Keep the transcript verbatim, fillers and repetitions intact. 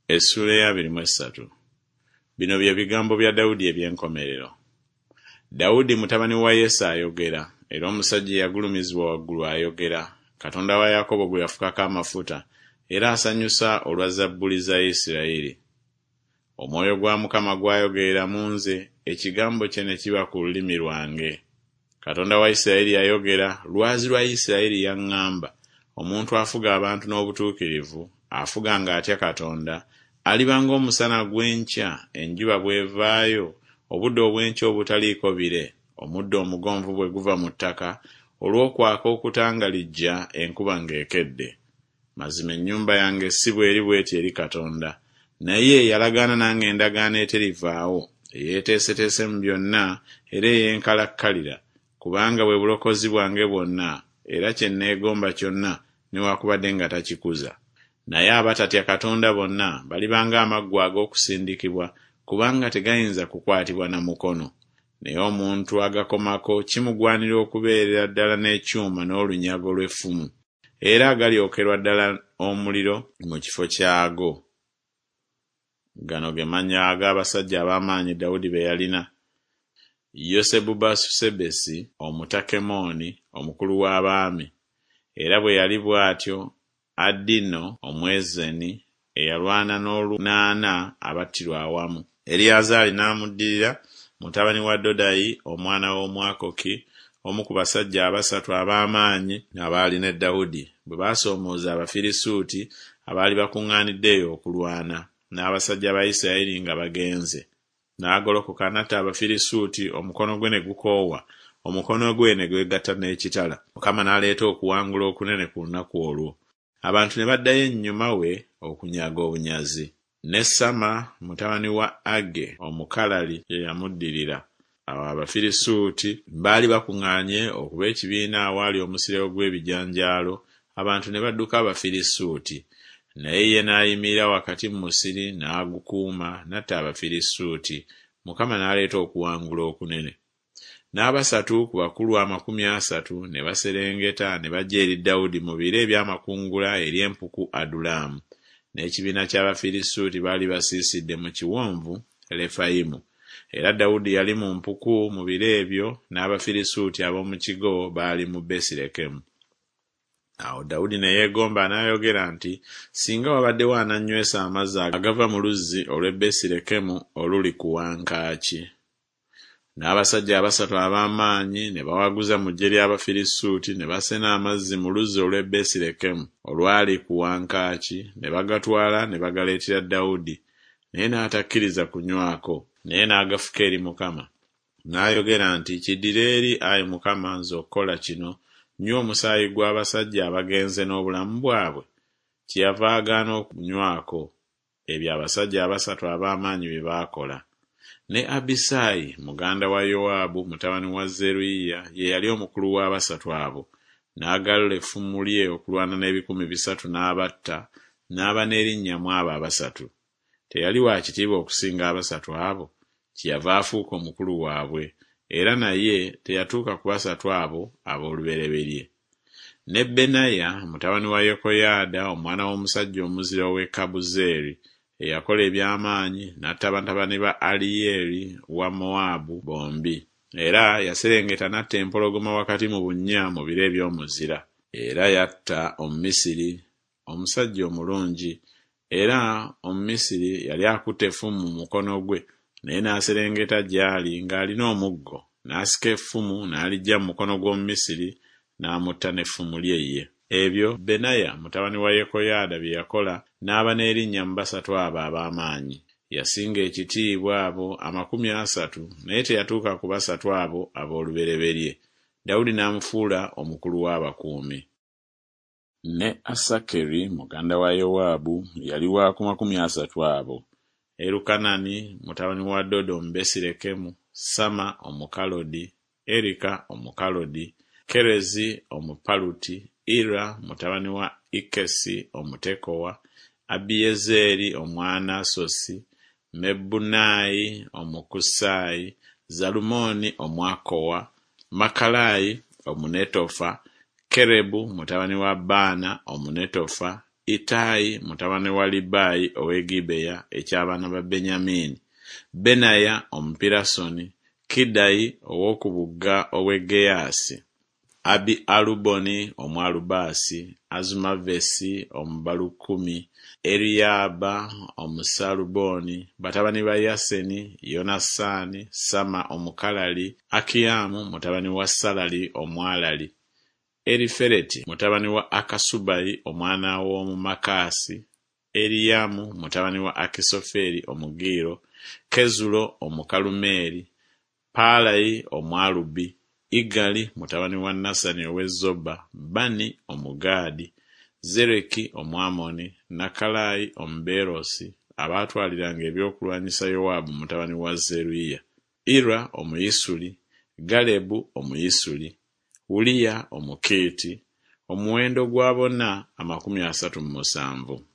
Essula ya abiri mu esatu. Bino bye bigambo bya Dawudi eby'enkomerero. Dawudi mutabani wa Yese ayogera, era omusajja yagulumizibwa waggulu ayogera, Katonda wa Yakobo gwe yafukako amafuta, era asanyusa olwa Zabbuli za Isirayiri. Omwoyo gwa Mukama gwayogerera mu nze, ekigambo kye ne kiba ku lulimi lwange. Katonda wa Isirayiri yayogera, lwazi lwa Isirayiri yaŋŋamba, omuntu afuga abantu n'obutuukirivu, afuga ng'atya Katonda, aliba ng'omusana gw'enkya enjuba bw'evaayo, obudde obw'enkya obutaliiko bire, omuddo omugonvu bwe guva mu ttaka, olw'okwaka okutangalijja enkuba ng'ekedde. Mazima ennyumba yange si bw'eri bw'eti eri Katonda, naye yalagaana nange endagaano eterivaawo, eyeeteeseteese mu byonna era ey'enkalakkalira, kubanga bwe bulokozi bwange bwonna, era kye nneegomba kyonna newaakubadde nga takikuza. Naye abatatya Katonda bonna baliba ng'amaggwa ag'okusindikibwa, kubanga tegayinza kukwatibwa na mukono. Naye omuntu agakomako kimugwanira okubeerera ddala n'ekyuma n'olunyago lw'effumu, era agalyokerwa ddala omuliro mu kifo kyago. Gano ge mannya ag'abasajja ab'amaanyi Dawudi be yalina: Yosebu-Basusebesi Omutakemoni, omukulu w'abaami, era bwe yali bw'atyo Adino Omwezeni, eyalwana n'olunaana abattirwa awamu. Eriyazaali n'amuddirira, mutabani wa Dodayi omwana w'Omwakoki, omu ku basajja abasatu ab'amaanyi abaali ne Dawudi, bwe baasoomooza Abafirisuuti abaali bakuŋŋaaniddeyo okulwana, n'abasajja ba Isirayiri nga bagenze. N'agolokoka n'atta Abafirisuuti, omukono gwe ne gukoowa, omukono gwe ne gwegatta n'ekitala. Mukama n'aleeta okuwangula okunene ku lunaku olwo. Abantu ne baddayo ennyuma we okunyaga obunyazi. Ne Sama mutabani wa Age Omukalali ye yamuddirira. Awo Abafirisuuti baali bakuŋŋaanye okuba ekibiina awaali omusiro gw'ebijanjaalo, abantu ne badduka Abafirisuuti. Naye ye n'ayimirira wakati mu musiri n'agukuuma, n'atta Abafirisuuti. Mukama n'aleeta okuwangula okunene. N'abasatu ku bakulu amakumi asatu ne baserengeta ne bajja eri Dawudi mu biro eby'amakungula eri empuku Adulamu. N'ekibiina ky'Abafirisuuti baali basiisidde mu kiwonvu Lefayimu. Era Dawudi yali mu mpuku mu biro ebyo, n'Abafirisuuti ab'omu kigo baali mu Besirekemu. Awo Dawudi ne yeegomba n'ayogera nti, singa wabaddewo anannywesa amazzi agava mu luzzi olw'e Besirekemu oluli ku wankaaki. N'abasajja abasatu ab'amaanyi ne bawaguza mu ggye ly'Abafirisuuti ne basena amazzi mu luzzi olw'e Besirekemu olwali ku wankaaki, ne bagatwala ne bagaleetera Dawudi, naye n'atakkiriza kunywako, naye n'agafuka eri Mukama. N'ayogera nti, kiddire eri, Ayi Mukama, nze okukola kino, nnywa omusaayi gw'abasajja abagenze n'obulamu bwabwe. Kyeyava agaana okunywako ebyo abasajja abasatu ab'amaanyi bye baakola. Ne Abisaayi muganda wa Yowaabu mutabani wa Zeruyiya ye yali omukulu w'abasatu abo, n'agalula effumu lye okulwana n'ebikumi bisatu n'abatta, n'aba n'erinnya mu abo abasatu. Teyali wa kitiibwa okusinga abasatu abo, kyeyava afuuka omukulu waabwe, era naye teyatuuka ku basatu abo ab'olubereberye. Ne Benaya mutabani wa Yekoyaada omwana w'omusajja omuzira ow'e Kabuzeeri, eyakola eby'amaanyi, n'atta batabani ba Aliyeri wa Mowaabu bombi, era yaserengeta n'atta empologoma wakati mu bunnya mu biro eby'omuzira. Era yatta Omumisiri, omusajja omulungi, era Omumisiri yali akutte effumu mu mukono gwe, naye n'aserengeta gy'ali ng'alina omuggo, n'asika effumu n'aliggya mu mukono gw'Omumisiri, n'amutta n'effumu lye ye. Ebyo Benaya mutabani wa Yekoyaada bye yakola, n'aba n'erinnya mu basatu abo ab'amaanyi. Yasinga ekitiibwa abo amakumi asatu, naye teyatuuka ku basatu abo ab'olubereberye. Dawudi n'amufuula omukulu w'abakuumi. Ne Asakeri muganda wa Yowaabu yali wa ku makumi asatu abo. Erukanani mutabani wa Dodo Omubesirekemu, Sama Omukalodi, Erika Omukalodi, Kerezi Omupaluti, Ira mutabani wa Ikesi Omutekowa, Abiyezeri Omwanasosi, Mebunayi Omukusaayi, Zalumoni Omwakowa, Makalayi Omunetofa, Kerebu mutabani wa Baana Omunetofa, Ittayi mutabani wa Libayi ow'e Gibeya eky'abaana ba Benyamini, Benaya Omupirasoni, Kidayi ow'okubugga ow'e Geyasi, Abi Aluboni Omwalubasi, Azumavesi Omubalukumi, Eriyaba Omusaluboni, batabani ba Yaseni, Yonasani, Sama Omukalali, Akiyamu mutabani wa Salali Omwalali, Erifereti mutabani wa Akasubayi omwana w'omu Makasi, Eriyamu mutabani wa Akisoferi Omugiro, Kezulo Omukalumeri, Palayi Omwalubi, Igali mutabani wa Nasani ow'e Zoba, Bani Omugadi, Zereki Omwamoni, Nakalayi Omuberosi abaatwaliranga ebyokulwanyisa Yowabu mutabani wa Zeruyiya, Ira Omuyisuli, Galebu Omuyisuli, Uliya Omukiiti, omuwendo gwa bonna amakumi asatu mu musanvu.